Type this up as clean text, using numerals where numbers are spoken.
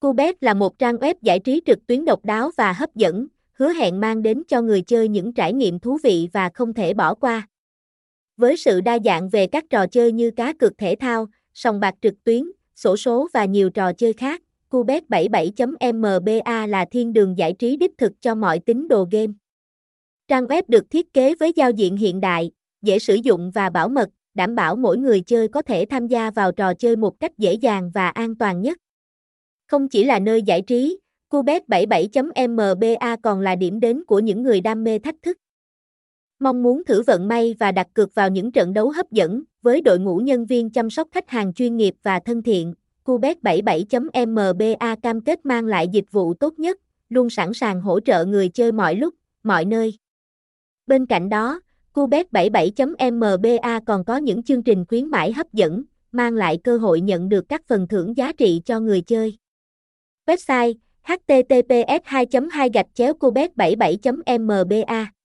Cubet là một trang web giải trí trực tuyến độc đáo và hấp dẫn, hứa hẹn mang đến cho người chơi những trải nghiệm thú vị và không thể bỏ qua. Với sự đa dạng về các trò chơi như cá cược thể thao, sòng bạc trực tuyến, xổ số và nhiều trò chơi khác, Cubet77.mba là thiên đường giải trí đích thực cho mọi tín đồ game. Trang web được thiết kế với giao diện hiện đại, dễ sử dụng và bảo mật, đảm bảo mỗi người chơi có thể tham gia vào trò chơi một cách dễ dàng và an toàn nhất. Không chỉ là nơi giải trí, Cubet77.mba còn là điểm đến của những người đam mê thách thức. Mong muốn thử vận may và đặt cược vào những trận đấu hấp dẫn, với đội ngũ nhân viên chăm sóc khách hàng chuyên nghiệp và thân thiện, Cubet77.mba cam kết mang lại dịch vụ tốt nhất, luôn sẵn sàng hỗ trợ người chơi mọi lúc, mọi nơi. Bên cạnh đó, Cubet77.mba còn có những chương trình khuyến mãi hấp dẫn, mang lại cơ hội nhận được các phần thưởng giá trị cho người chơi. Website: https://cubet77.mba